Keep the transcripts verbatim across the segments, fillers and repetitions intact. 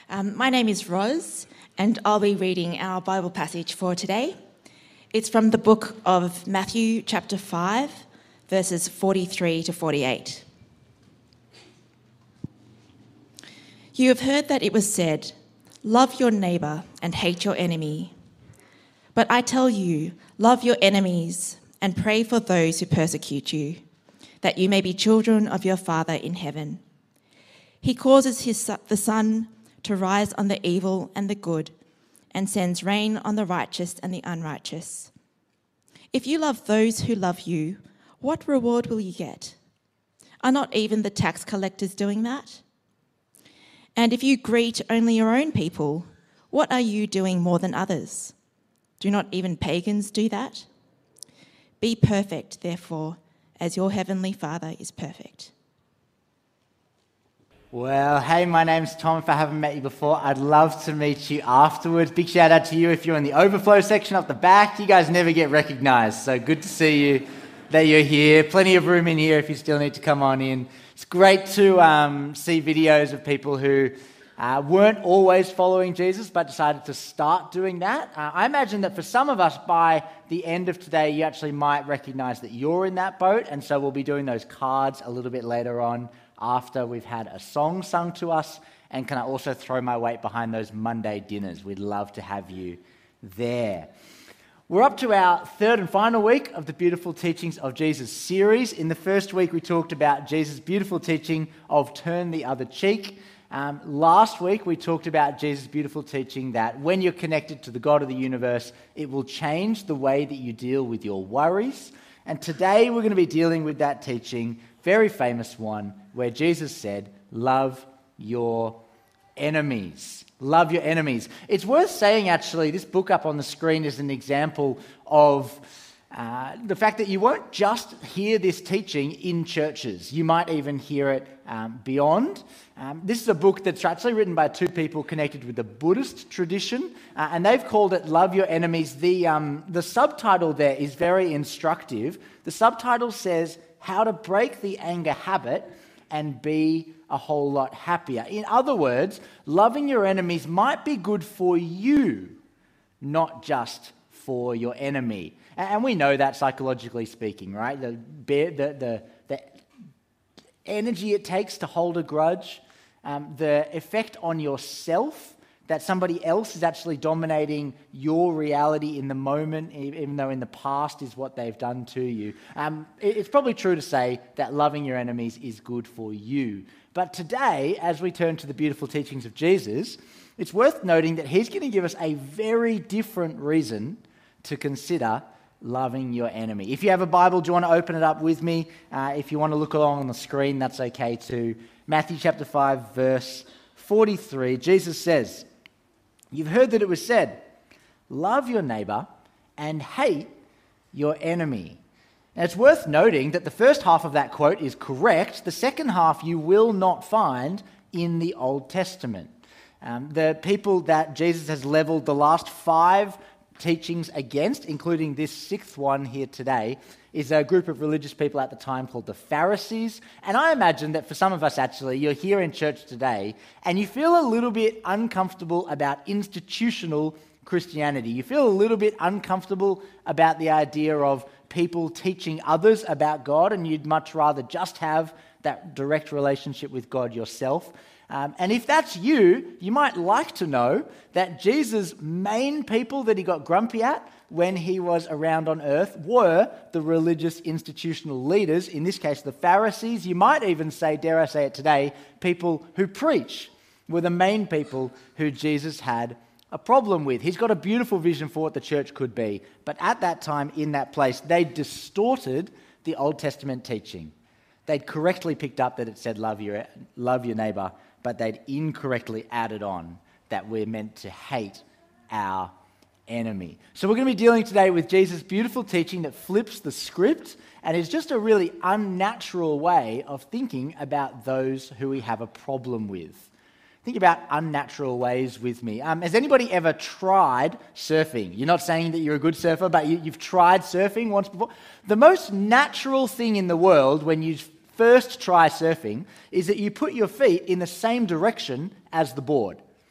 Um, my name is Roz, and I'll be reading our Bible passage for today. It's from the book of Matthew, chapter five, verses forty-three to forty-eight. You have heard that it was said, "Love your neighbour and hate your enemy." But I tell you, love your enemies and pray for those who persecute you, that you may be children of your Father in heaven. He causes his, the sun to rise on the evil and the good, and sends rain on the righteous and the unrighteous. If you love those who love you, what reward will you get? Are not even the tax collectors doing that? And if you greet only your own people, what are you doing more than others? Do not even pagans do that? Be perfect, therefore, as your heavenly Father is perfect. Well, hey, my name's Tom. If I haven't met you before, I'd love to meet you afterwards. Big shout out to you if you're in the overflow section up the back. You guys never get recognized, so good to see you that you're here. Plenty of room in here if you still need to come on in. It's great to um, see videos of people who uh, weren't always following Jesus but decided to start doing that. Uh, I imagine that for some of us, by the end of today, you actually might recognize that you're in that boat, and so we'll be doing those cards a little bit later on, after we've had a song sung to us. And can I also throw my weight behind those Monday dinners? We'd love to have you there. We're up to our third and final week of the Beautiful Teachings of Jesus series. In the first week, we talked about Jesus' beautiful teaching of turn the other cheek. Um, last week, we talked about Jesus' beautiful teaching that when you're connected to the God of the universe, it will change the way that you deal with your worries. And today, we're going to be dealing with that teaching, very famous one, where Jesus said, love your enemies. Love your enemies. It's worth saying, actually, this book up on the screen is an example of uh, the fact that you won't just hear this teaching in churches. You might even hear it um, beyond. Um, this is a book that's actually written by two people connected with the Buddhist tradition, uh, and they've called it Love Your Enemies. The, um, the subtitle there is very instructive. The subtitle says, How to Break the Anger Habit and Be a Whole Lot Happier. In other words, loving your enemies might be good for you, not just for your enemy. And we know that psychologically speaking, right? The, the, the, the energy it takes to hold a grudge, um, the effect on yourself that somebody else is actually dominating your reality in the moment, even though in the past is what they've done to you. Um, it's probably true to say that loving your enemies is good for you. But today, as we turn to the beautiful teachings of Jesus, it's worth noting that he's going to give us a very different reason to consider loving your enemy. If you have a Bible, do you want to open it up with me? Uh, if you want to look along on the screen, that's okay too. Matthew chapter five, verse forty-three, Jesus says, "You've heard that it was said, love your neighbor and hate your enemy." Now, it's worth noting that the first half of that quote is correct. The second half you will not find in the Old Testament. Um, the people that Jesus has leveled the last five teachings against, including this sixth one here today, is a group of religious people at the time called the Pharisees. And I imagine that for some of us, actually, you're here in church today and you feel a little bit uncomfortable about institutional Christianity. You feel a little bit uncomfortable about the idea of people teaching others about God, and you'd much rather just have that direct relationship with God yourself. Um, and if that's you, you might like to know that Jesus' main people that he got grumpy at when he was around on earth were the religious institutional leaders, in this case the Pharisees. You might even say, dare I say it today, people who preach were the main people who Jesus had a problem with. He's got a beautiful vision for what the church could be, but at that time, in that place, they distorted the Old Testament teaching. They'd correctly picked up that it said love your, love your neighbor, but they'd incorrectly added on that we're meant to hate our enemy. So we're going to be dealing today with Jesus' beautiful teaching that flips the script and is just a really unnatural way of thinking about those who we have a problem with. Think about unnatural ways with me. Um, has anybody ever tried surfing? You're not saying that you're a good surfer, but you, you've tried surfing once before. The most natural thing in the world when you first try surfing is that you put your feet in the same direction as the board.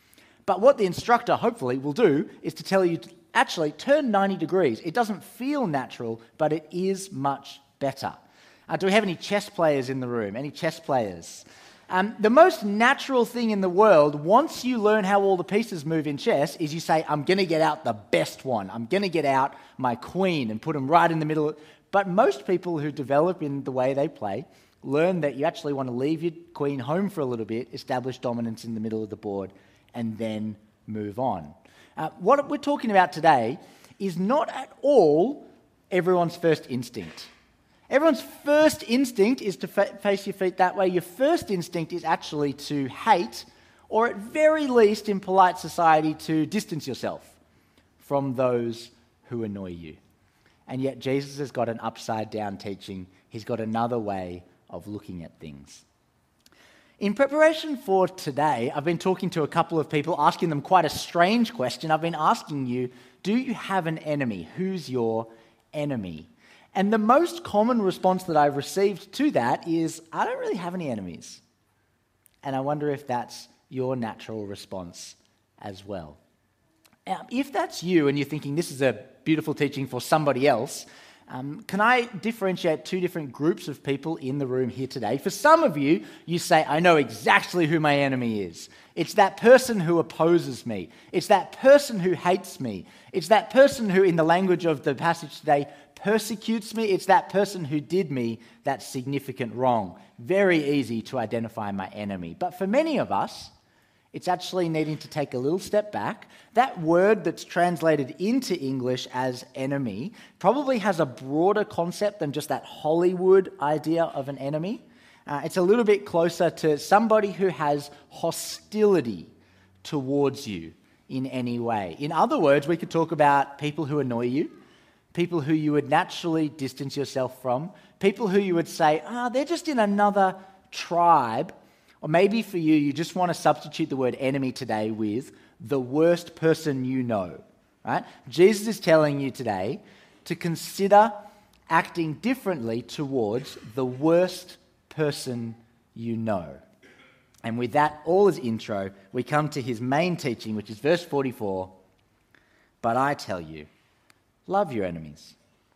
But what the instructor hopefully will do is to tell you to actually turn ninety degrees. It doesn't feel natural, but it is much better. Uh, do we have any chess players in the room? Any chess players? Um, the most natural thing in the world, once you learn how all the pieces move in chess, is you say, I'm going to get out the best one. I'm going to get out my queen and put them right in the middle. But most people who develop in the way they play learn that you actually want to leave your queen home for a little bit, establish dominance in the middle of the board, and then move on. Uh, what we're talking about today is not at all everyone's first instinct. Everyone's first instinct is to fa- face your feet that way. Your first instinct is actually to hate, or at very least in polite society, to distance yourself from those who annoy you. And yet Jesus has got an upside down teaching. He's got another way of looking at things. In preparation for today, I've been talking to a couple of people, asking them quite a strange question. I've been asking you, do you have an enemy? Who's your enemy? And the most common response that I've received to that is, I don't really have any enemies. And I wonder if that's your natural response as well. Now, if that's you and you're thinking this is a beautiful teaching for somebody else, Um, can I differentiate two different groups of people in the room here today? For some of you, you say, I know exactly who my enemy is. It's that person who opposes me. It's that person who hates me. It's that person who, in the language of the passage today, persecutes me. It's that person who did me that significant wrong. Very easy to identify my enemy. But for many of us, it's actually needing to take a little step back. That word that's translated into English as enemy probably has a broader concept than just that Hollywood idea of an enemy. Uh, it's a little bit closer to somebody who has hostility towards you in any way. In other words, we could talk about people who annoy you, people who you would naturally distance yourself from, people who you would say, ah, oh, they're just in another tribe. Or maybe for you, you just want to substitute the word enemy today with the worst person you know, right? Jesus is telling you today to consider acting differently towards the worst person you know. And with that all as intro, we come to his main teaching, which is verse forty-four. But I tell you, love your enemies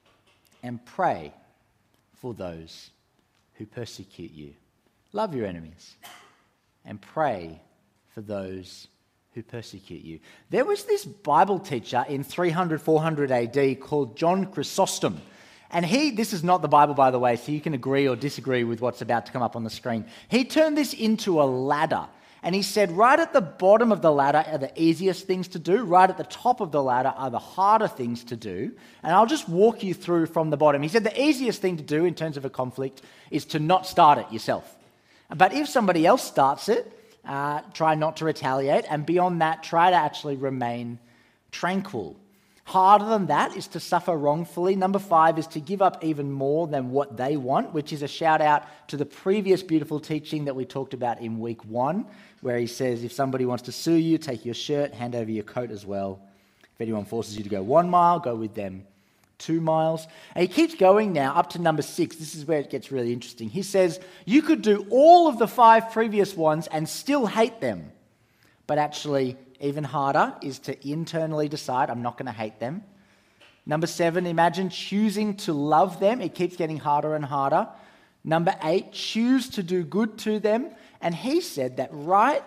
and pray for those who persecute you. Love your enemies and pray for those who persecute you. There was this Bible teacher in three hundred, four hundred A D called John Chrysostom. And he, this is not the Bible, by the way, so you can agree or disagree with what's about to come up on the screen. He turned this into a ladder. And he said, right at the bottom of the ladder are the easiest things to do. Right at the top of the ladder are the harder things to do. And I'll just walk you through from the bottom. He said the easiest thing to do in terms of a conflict is to not start it yourself. But if somebody else starts it, uh, try not to retaliate. And beyond that, try to actually remain tranquil. Harder than that is to suffer wrongfully. Number five is to give up even more than what they want, which is a shout out to the previous beautiful teaching that we talked about in week one, where he says, if somebody wants to sue you, take your shirt, hand over your coat as well. If anyone forces you to go one mile, go with them two miles. And he keeps going now up to number six. This is where it gets really interesting. He says, you could do all of the five previous ones and still hate them, but actually even harder is to internally decide, I'm not going to hate them. Number seven, imagine choosing to love them. It keeps getting harder and harder. Number eight, choose to do good to them. And he said that right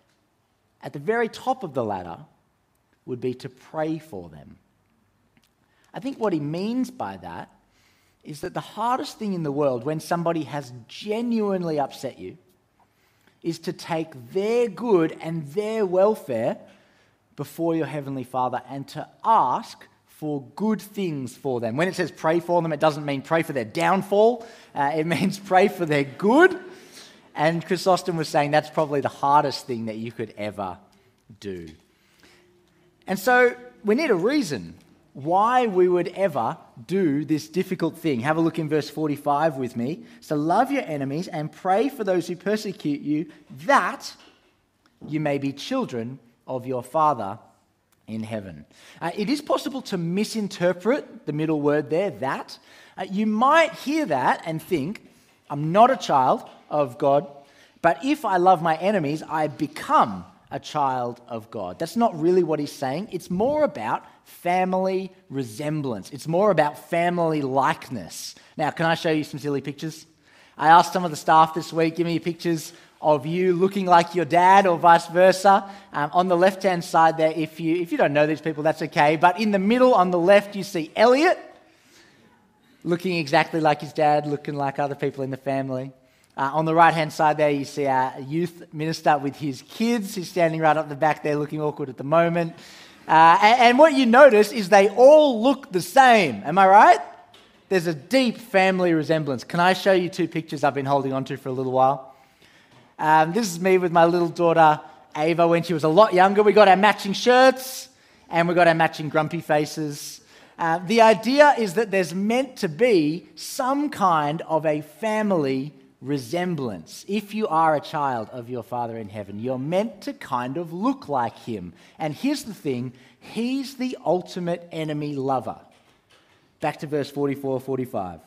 at the very top of the ladder would be to pray for them. I think what he means by that is that the hardest thing in the world when somebody has genuinely upset you is to take their good and their welfare before your Heavenly Father and to ask for good things for them. When it says pray for them, it doesn't mean pray for their downfall. Uh, it means pray for their good. And Chrysostom was saying that's probably the hardest thing that you could ever do. And so we need a reason why we would ever do this difficult thing. Have a look in verse forty-five with me. So love your enemies and pray for those who persecute you, that you may be children of your Father in heaven. Uh, it is possible to misinterpret the middle word there, that. Uh, you might hear that and think, I'm not a child of God, but if I love my enemies, I become a child of God. That's not really what he's saying. It's more about family resemblance. It's more about family likeness. Now, can I show you some silly pictures? I asked some of the staff this week, give me pictures of you looking like your dad or vice versa. Um, on the left-hand side there, if you if you don't know these people, that's okay. But in the middle on the left, you see Elliot, looking exactly like his dad, looking like other people in the family. Uh, on the right-hand side there, you see our youth minister with his kids. He's standing right up the back there, looking awkward at the moment. Uh, and, and what you notice is they all look the same. Am I right? There's a deep family resemblance. Can I show you two pictures I've been holding on to for a little while? Um, this is me with my little daughter, Ava, when she was a lot younger. We got our matching shirts and we got our matching grumpy faces. Uh, the idea is that there's meant to be some kind of a family resemblance. If you are a child of your Father in heaven, you're meant to kind of look like him. And here's the thing, he's the ultimate enemy lover. Back to verse forty-four, forty-five.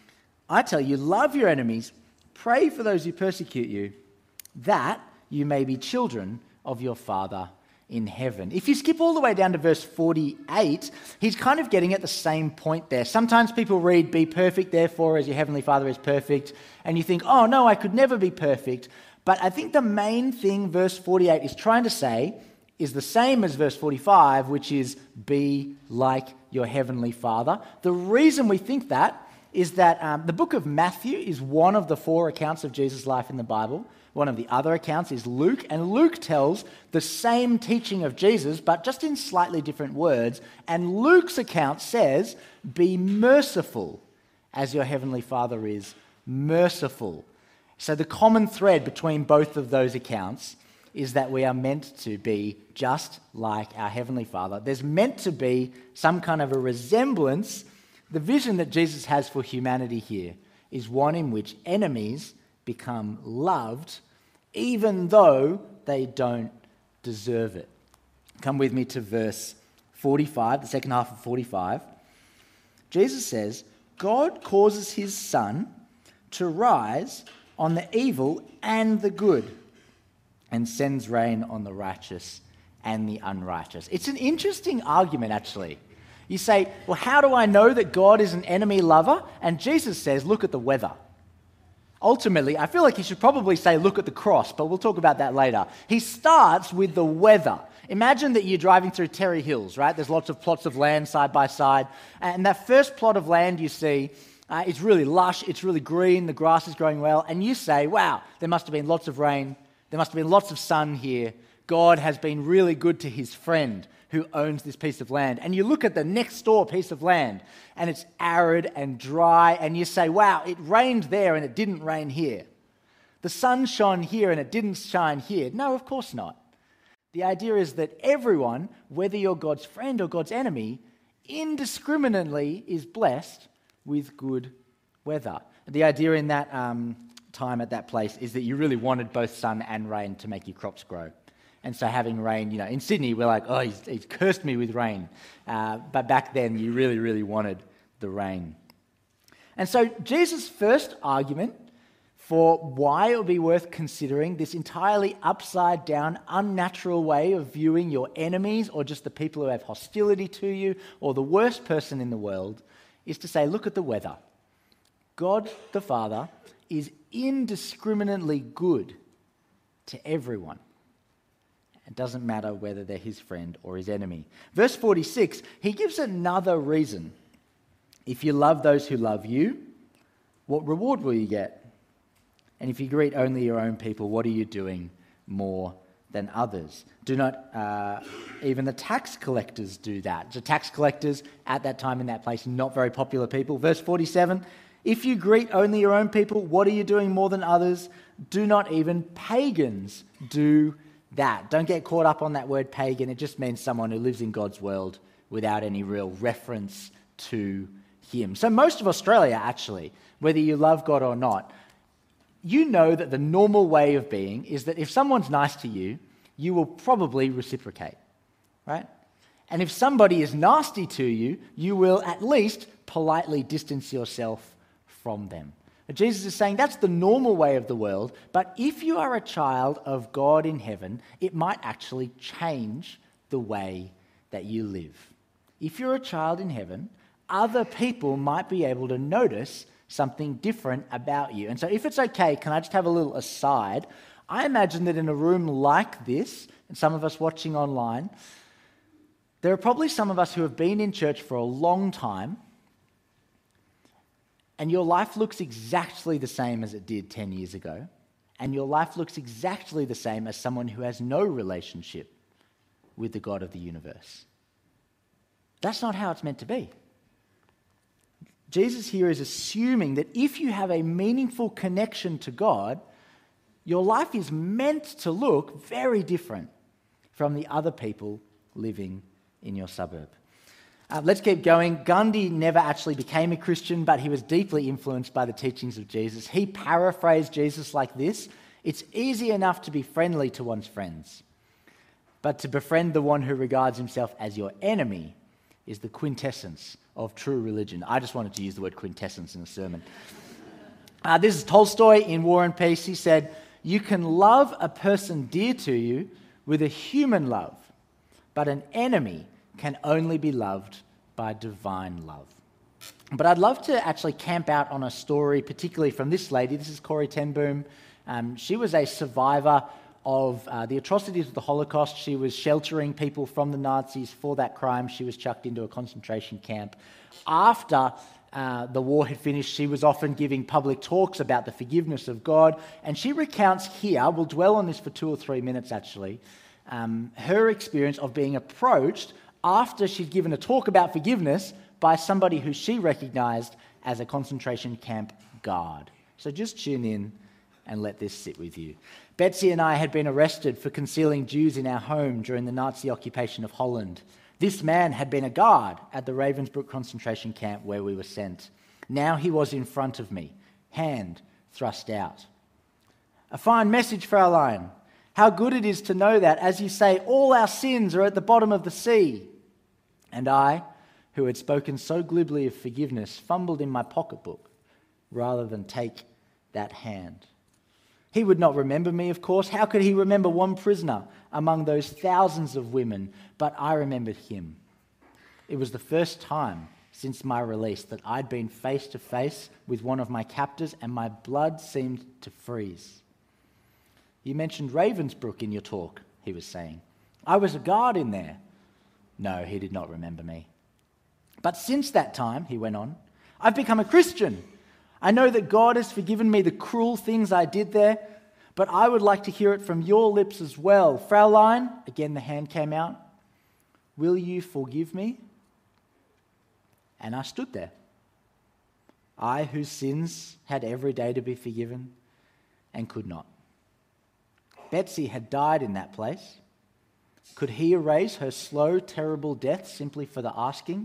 I tell you, love your enemies, pray for those who persecute you, that you may be children of your Father in heaven. If you skip all the way down to verse forty-eight, he's kind of getting at the same point there. Sometimes people read, be perfect, therefore, as your heavenly Father is perfect, and you think, oh no, I could never be perfect. But I think the main thing verse forty-eight is trying to say is the same as verse forty-five, which is be like your heavenly Father. The reason we think that is that um, the book of Matthew is one of the four accounts of Jesus' life in the Bible. One of the other accounts is Luke, and Luke tells the same teaching of Jesus, but just in slightly different words. And Luke's account says, be merciful as your heavenly Father is merciful. So the common thread between both of those accounts is that we are meant to be just like our heavenly Father. There's meant to be some kind of a resemblance. The vision that Jesus has for humanity here is one in which enemies become loved even though they don't deserve it. Come with me to verse forty-five, the second half of forty-five. Jesus says, God causes his sun to rise on the evil and the good and sends rain on the righteous and the unrighteous. It's an interesting argument, actually. You say, well, how do I know that God is an enemy lover? And Jesus says, look at the weather. Ultimately, I feel like he should probably say, look at the cross, but we'll talk about that later. He starts with the weather. Imagine that you're driving through Terry Hills, right? There's lots of plots of land side by side. And that first plot of land you see, uh, it's really lush, it's really green, the grass is growing well. And you say, wow, there must have been lots of rain. There must have been lots of sun here. God has been really good to his friend who owns this piece of land. And you look at the next door piece of land and it's arid and dry and you say, wow, it rained there and it didn't rain here. The sun shone here and it didn't shine here. No, of course not. The idea is that everyone, whether you're God's friend or God's enemy, indiscriminately is blessed with good weather. The idea in that um, time at that place is that you really wanted both sun and rain to make your crops grow. And so having rain, you know, in Sydney, we're like, oh, he's, he's cursed me with rain. Uh, but back then, you really, really wanted the rain. And so Jesus' first argument for why it would be worth considering this entirely upside-down, unnatural way of viewing your enemies or just the people who have hostility to you or the worst person in the world is to say, look at the weather. God the Father is indiscriminately good to everyone. It doesn't matter whether they're his friend or his enemy. Verse forty-six, he gives another reason. If you love those who love you, what reward will you get? And if you greet only your own people, what are you doing more than others? Do not, uh, even the tax collectors do that. The tax collectors at that time in that place, not very popular people. Verse forty-seven, if you greet only your own people, what are you doing more than others? Do not even pagans do that. Don't get caught up on that word pagan. It just means someone who lives in God's world without any real reference to him. So most of Australia, actually, whether you love God or not, you know that the normal way of being is that if someone's nice to you, you will probably reciprocate, right? And if somebody is nasty to you, you will at least politely distance yourself from them. Jesus is saying that's the normal way of the world, but if you are a child of God in heaven, it might actually change the way that you live. If you're a child in heaven, other people might be able to notice something different about you. And so if it's okay, can I just have a little aside? I imagine that in a room like this, and some of us watching online, there are probably some of us who have been in church for a long time, and your life looks exactly the same as it did ten years ago, and your life looks exactly the same as someone who has no relationship with the God of the universe. That's not how it's meant to be. Jesus here is assuming that if you have a meaningful connection to God, your life is meant to look very different from the other people living in your suburb. Uh, let's keep going. Gandhi never actually became a Christian, but he was deeply influenced by the teachings of Jesus. He paraphrased Jesus like this: "It's easy enough to be friendly to one's friends, but to befriend the one who regards himself as your enemy is the quintessence of true religion." I just wanted to use the word quintessence in a sermon. Uh, this is Tolstoy in War and Peace. He said, "You can love a person dear to you with a human love, but an enemy can only be loved by divine love." But I'd love to actually camp out on a story, particularly from this lady. This is Corrie ten Boom. Um, she was a survivor of uh, the atrocities of the Holocaust. She was sheltering people from the Nazis. For that crime, she was chucked into a concentration camp. After uh, the war had finished, she was often giving public talks about the forgiveness of God. And she recounts here, we'll dwell on this for two or three minutes actually, um, her experience of being approached after she'd given a talk about forgiveness by somebody who she recognised as a concentration camp guard. So just tune in and let this sit with you. Betsy and I had been arrested for concealing Jews in our home during the Nazi occupation of Holland. This man had been a guard at the Ravensbrück concentration camp where we were sent. Now he was in front of me, hand thrust out. "A fine message, Fraulein. How good it is to know that, as you say, all our sins are at the bottom of the sea." And I, who had spoken so glibly of forgiveness, fumbled in my pocketbook rather than take that hand. He would not remember me, of course. How could he remember one prisoner among those thousands of women? But I remembered him. It was the first time since my release that I'd been face to face with one of my captors, and my blood seemed to freeze. "You mentioned Ravensbrück in your talk," he was saying. "I was a guard in there." No, he did not remember me. "But since that time," he went on, "I've become a Christian. I know that God has forgiven me the cruel things I did there, but I would like to hear it from your lips as well. Fraulein," again the hand came out, "will you forgive me?" And I stood there. I, whose sins had every day to be forgiven, and could not. Betsy had died in that place. Could he erase her slow, terrible death simply for the asking?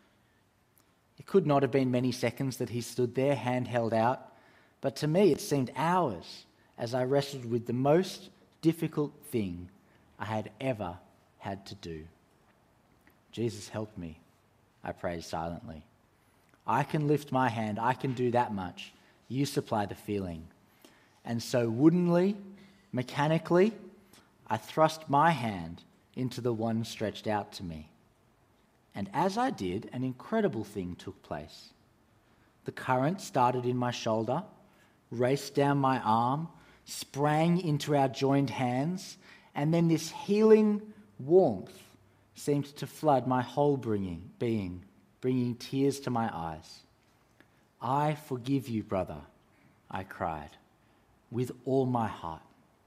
It could not have been many seconds that he stood there, hand held out, but to me it seemed hours as I wrestled with the most difficult thing I had ever had to do. "Jesus, help me," I prayed silently. "I can lift my hand, I can do that much. You supply the feeling." And so woodenly, mechanically, I thrust my hand into the one stretched out to me. And as I did, an incredible thing took place. The current started in my shoulder, raced down my arm, sprang into our joined hands, and then this healing warmth seemed to flood my whole bringing, being, bringing tears to my eyes. "I forgive you, brother," I cried, "with all my heart."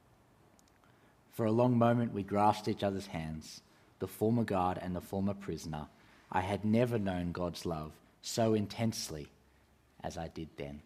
For a long moment we grasped each other's hands, the former guard and the former prisoner. I had never known God's love so intensely as I did then.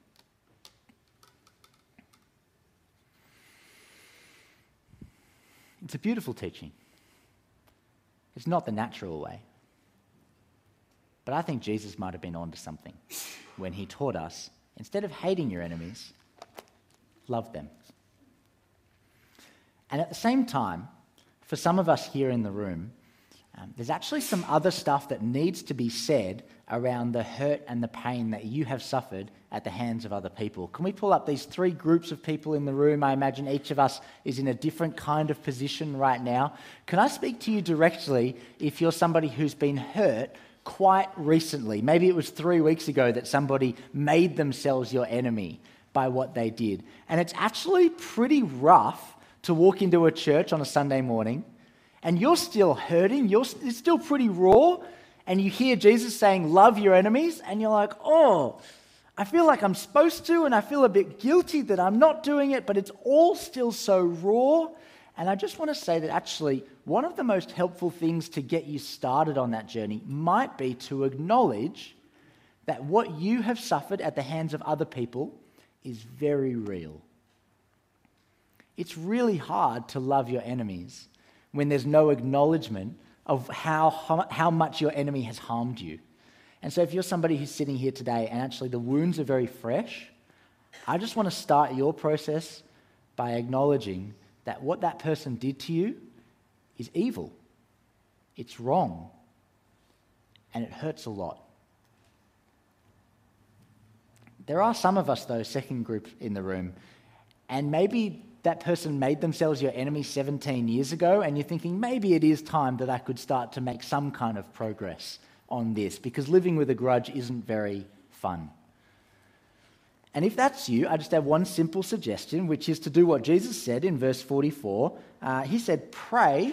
It's a beautiful teaching. It's not the natural way. But I think Jesus might have been onto something when he taught us, instead of hating your enemies, love them. And at the same time, for some of us here in the room, Um, there's actually some other stuff that needs to be said around the hurt and the pain that you have suffered at the hands of other people. Can we pull up these three groups of people in the room? I imagine each of us is in a different kind of position right now. Can I speak to you directly if you're somebody who's been hurt quite recently? Maybe it was three weeks ago that somebody made themselves your enemy by what they did. And it's actually pretty rough to walk into a church on a Sunday morning and you're still hurting, you're, it's still pretty raw, and you hear Jesus saying, love your enemies, and you're like, oh, I feel like I'm supposed to, and I feel a bit guilty that I'm not doing it, but it's all still so raw. And I just want to say that actually one of the most helpful things to get you started on that journey might be to acknowledge that what you have suffered at the hands of other people is very real. It's really hard to love your enemies when there's no acknowledgement of how, how much your enemy has harmed you. And so if you're somebody who's sitting here today and actually the wounds are very fresh, I just want to start your process by acknowledging that what that person did to you is evil. It's wrong. And it hurts a lot. There are some of us, though, second group in the room, and maybe that person made themselves your enemy seventeen years ago, and you're thinking, maybe it is time that I could start to make some kind of progress on this, because living with a grudge isn't very fun. And if that's you, I just have one simple suggestion, which is to do what Jesus said in verse forty-four. Uh, he said, pray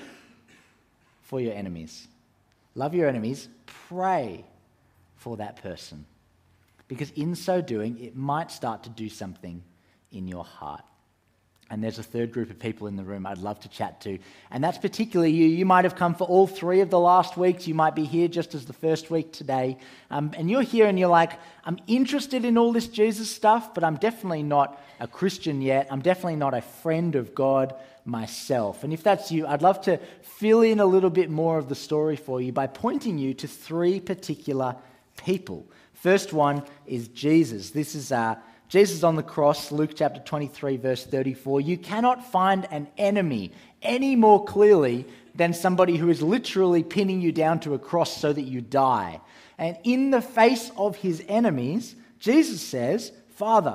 for your enemies. Love your enemies. Pray for that person. Because in so doing, it might start to do something in your heart. And there's a third group of people in the room I'd love to chat to. And that's particularly you. You might have come for all three of the last weeks. You might be here just as the first week today. Um, and you're here and you're like, I'm interested in all this Jesus stuff, but I'm definitely not a Christian yet. I'm definitely not a friend of God myself. And if that's you, I'd love to fill in a little bit more of the story for you by pointing you to three particular people. First one is Jesus. This is uh, Jesus on the cross, Luke chapter twenty-three, verse thirty-four. You cannot find an enemy any more clearly than somebody who is literally pinning you down to a cross so that you die. And in the face of his enemies, Jesus says, Father,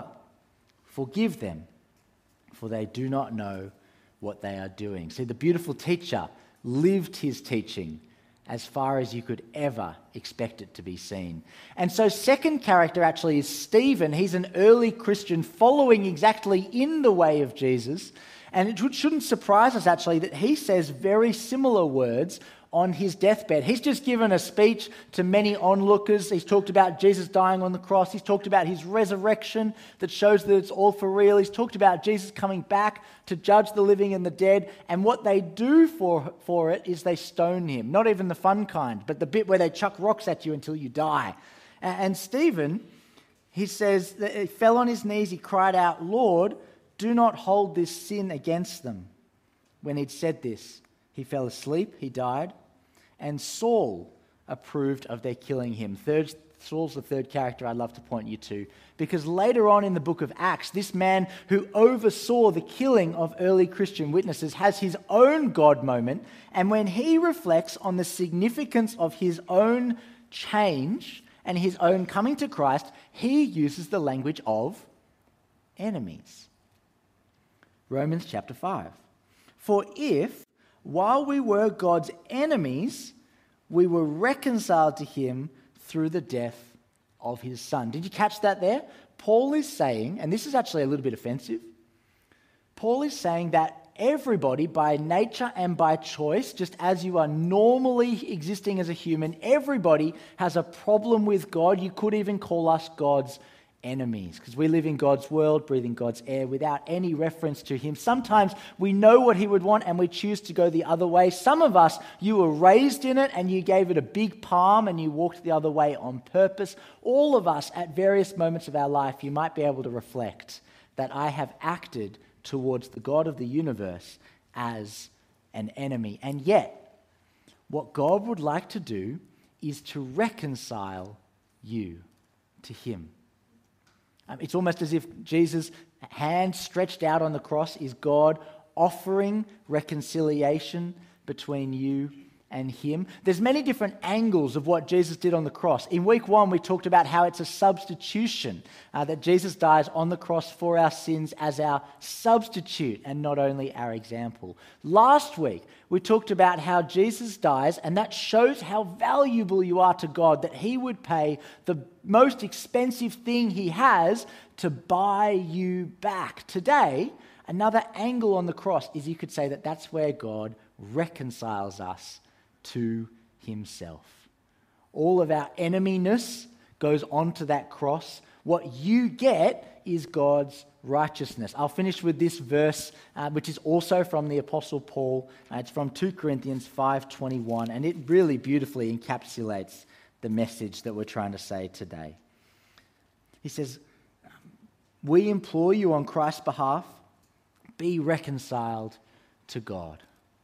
forgive them, for they do not know what they are doing. See, the beautiful teacher lived his teaching as far as you could ever expect it to be seen. And so second character actually is Stephen. He's an early Christian following exactly in the way of Jesus. And it shouldn't surprise us actually that he says very similar words on his deathbed. He's just given a speech to many onlookers. He's talked about Jesus dying on the cross. He's talked about his resurrection that shows that it's all for real. He's talked about Jesus coming back to judge the living and the dead. And what they do for, for it is they stone him. Not even the fun kind, but the bit where they chuck rocks at you until you die. And, and Stephen, he says that he fell on his knees. He cried out, Lord, do not hold this sin against them. When he'd said this, he fell asleep, he died, and Saul approved of their killing him. Third, Saul's the third character I'd love to point you to, because later on in the book of Acts, this man who oversaw the killing of early Christian witnesses has his own God moment, and when he reflects on the significance of his own change and his own coming to Christ, he uses the language of enemies. Romans chapter five. For if, while we were God's enemies, we were reconciled to him through the death of his son. Did you catch that there? Paul is saying, and this is actually a little bit offensive, Paul is saying that everybody by nature and by choice, just as you are normally existing as a human, everybody has a problem with God. You could even call us God's enemies, because we live in God's world, breathing God's air without any reference to him. Sometimes we know what he would want and we choose to go the other way. Some of us, you were raised in it and you gave it a big palm and you walked the other way on purpose. All of us at various moments of our life, you might be able to reflect that I have acted towards the God of the universe as an enemy. And yet, what God would like to do is to reconcile you to him. Um, it's almost as if Jesus' hand stretched out on the cross is God offering reconciliation between you and him. There's many different angles of what Jesus did on the cross. In week one, we talked about how it's a substitution, uh, that Jesus dies on the cross for our sins as our substitute and not only our example. Last week, we talked about how Jesus dies, and that shows how valuable you are to God, that he would pay the most expensive thing he has to buy you back. Today, another angle on the cross is you could say that that's where God reconciles us to himself. All of our eneminess goes onto that cross. What you get is God's righteousness. I'll finish with this verse, uh, which is also from the Apostle Paul. Uh, it's from Second Corinthians five twenty-one, and it really beautifully encapsulates the message that we're trying to say today. He says, "We implore you on Christ's behalf, be reconciled to God."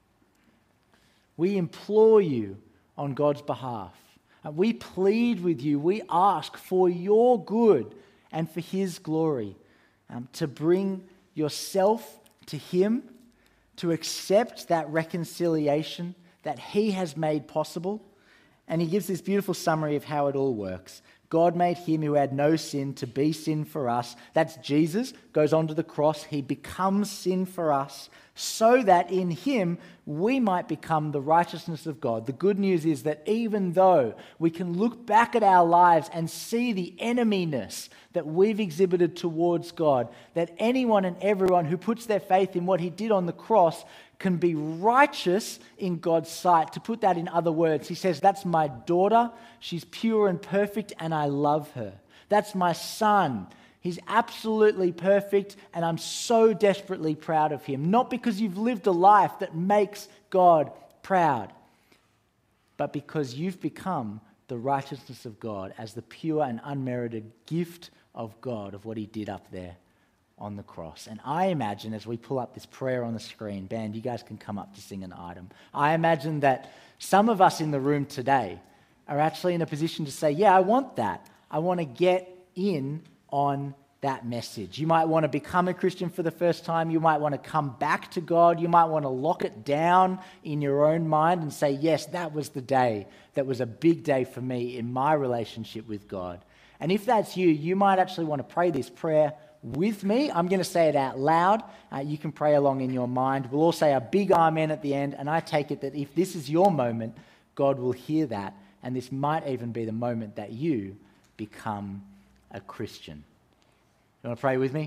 We implore you on God's behalf. We plead with you. We ask for your good and for his glory, um, to bring yourself to him, to accept that reconciliation that he has made possible. And he gives this beautiful summary of how it all works. God made him who had no sin to be sin for us. That's Jesus, goes onto the cross. He becomes sin for us so that in him we might become the righteousness of God. The good news is that even though we can look back at our lives and see the eneminess that we've exhibited towards God, that anyone and everyone who puts their faith in what he did on the cross can be righteous in God's sight. To put that in other words, he says, that's my daughter. She's pure and perfect, and I love her. That's my son. He's absolutely perfect, and I'm so desperately proud of him. Not because you've lived a life that makes God proud, but because you've become the righteousness of God as the pure and unmerited gift of God, of what he did up there on the cross. And I imagine, as we pull up this prayer on the screen, band, you guys can come up to sing an item. I imagine that some of us in the room today are actually in a position to say, yeah, I want that. I want to get in on that message. You might want to become a Christian for the first time. You might want to come back to God. You might want to lock it down in your own mind and say, yes, that was the day that was a big day for me in my relationship with God. And if that's you, you might actually want to pray this prayer with me. I'm going to say it out loud. Uh, you can pray along in your mind. We'll all say a big amen at the end, and I take it that if this is your moment, God will hear that, and this might even be the moment that you become a Christian. You want to pray with me?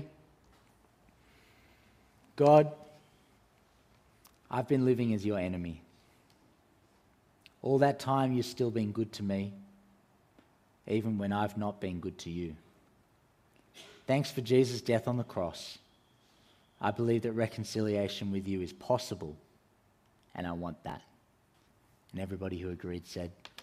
God, I've been living as your enemy. All that time you've still been good to me, even when I've not been good to you. Thanks for Jesus' death on the cross. I believe that reconciliation with you is possible, and I want that. And everybody who agreed said,